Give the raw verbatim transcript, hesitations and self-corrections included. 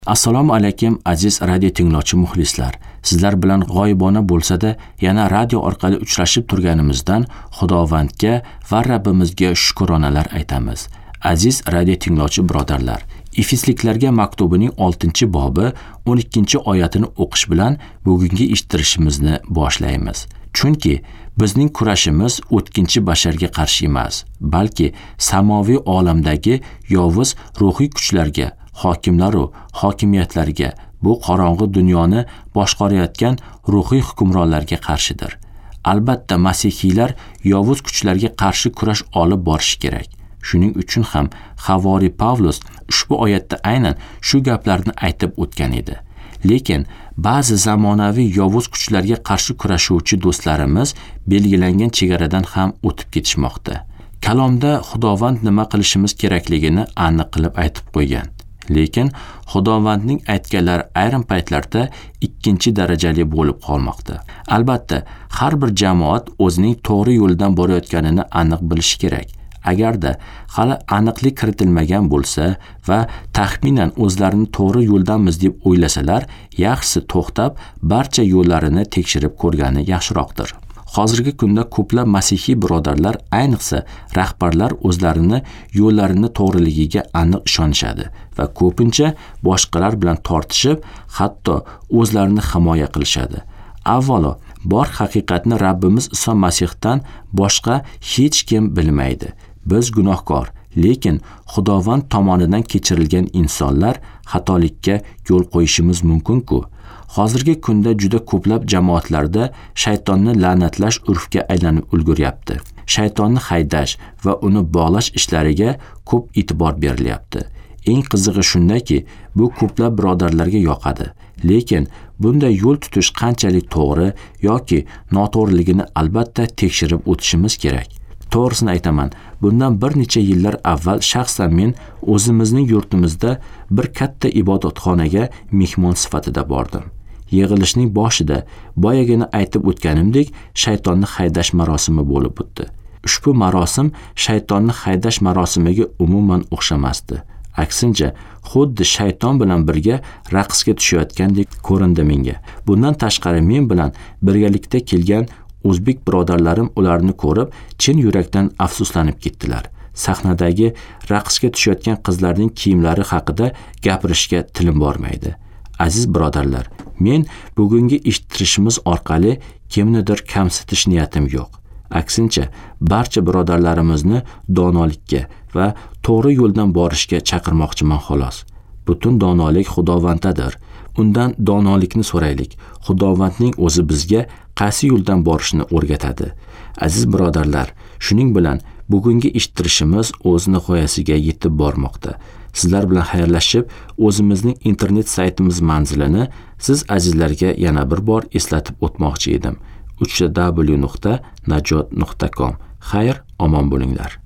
Assalomu alaykum aziz radio tinglovchi muxlislar. Sizlar bilan g'oyibona bo'lsa-da yana radio orqali uchrashib turganimizdan Xudovandga va Rabbimizga shukronalar aytamiz. Aziz radio tinglovchi birodarlar, Efesliklarga maktubining oltinchi bobi o'n ikkinchi oyatini o'qish bilan bugungi eshittirishimizni boshlaymiz. Chunki bizning kurashimiz o'tkinchi basharga qarshi emas, balki samoviy olamdagi yovuz ruhiy kuchlarga, hokimlar va hokimiyatlarga, bu qorong'u dunyoni boshqarayotgan ruhiy hukmronlarga qarshidir. Albatta masihiylar yovuz kuchlarga qarshi kurash olib borishi kerak. Shuning uchun ham Havori Pavlus ushbu oyatda aynan shu gaplarni aytib o'tgan edi. Lekin ba'zi zamonaviy yovuz kuchlarga qarshi kurashuvchi do'stlarimiz belgilangan chegaradan ham o'tib ketishmoqda. Kalomda Xudovand nima qilishimiz kerakligini aniq qilib aytib qo'ygan. Lekin Xudovandning aytganlari ayrim paytlarda ikkinchi darajali bo'lib qolmoqda. Albatta, har bir jamoat o'zining to'g'ri yo'ldan borayotganini aniq bilishi kerak. Agarda hali aniqlik kiritilmagan bo'lsa va taxminan o'zlarini to'g'ri yo'ldanmiz deb o'ylasalar, yaxshisi to'xtab barcha yo'llarini tekshirib ko'rgani yaxshiroqdir. Hozirgi kunda ko'plab masihiy birodarlar, ayniqsa rahbarlar o'zlarini yo'llarini to'g'riligiga aniq ishonishadi va ko'pincha boshqalar bilan tortishib, hatto o'zlarini himoya qilishadi. Avvalo, bor haqiqatni Rabbimiz Iso Masihdan boshqa hech kim bilmaydi. Biz gunohkor, lekin Xudovand tomonidan kechirilgan insonlar xatolikka yo'l qo'yishimiz mumkin-ku. Hozirgi kunda juda ko'plab jamoatlarda shaytonni la'natlash urfga aylanib ulguryapti. Shaytonni haydash va uni bog'lash ishlariga ko'p e'tibor berilyapti. Eng qizig'i shundaki, bu ko'plab birodarlarga yoqadi. Lekin bunday yo'l tutish qanchalik to'g'ri yoki noto'g'riligini albatta tekshirib o'tishimiz kerak. To'g'risini aytaman, bundan bir necha yillar avval shaxsan men o'zimizning yurtimizda bir katta ibodatxonaga mehmon sifatida bordim. Yig'ilishning boshida boyagina aytib o'tganimdek shaytonni haydash marosimi bo'lib o'tdi. Ushbu marosim shaytonni haydash marosimiga umuman o'xshamasdi. Aksincha, xuddi shayton bilan birga raqsga tushayotgandek ko'rindi menga. Bundan tashqari men bilan birgalikda kelgan o'zbek birodarlarim ularni ko'rib, chin yurakdan afsuslanib ketdilar. Sahnadagi raqsga tushayotgan qizlarning kiyimlari haqida gapirishga tilim bormaydi. Aziz birodarlar, men bugungi eshittirishimiz orqali kimnidir kamsitish niyatim yo'q. Aksincha, barcha birodarlarimizni donolikka va to'g'ri yo'ldan borishga chaqirmoqchiman xolos. Butun donolik Xudovanddadir. Undan donolikni so'raylik. Xudovandning o'zi bizga qaysi yo'ldan borishni o'rgatadi. Aziz birodarlar, shuning bilan bugungi eshittirishimiz o'z nihoyasiga yetib bormoqda. Sizlar bilan xayrlashib, o'zimizning internet saytimiz manzilini siz azizlarga yana bir bor eslatib o'tmoqchi edim. w nuqta najot nuqta com. Xayr, omon bo'linglar.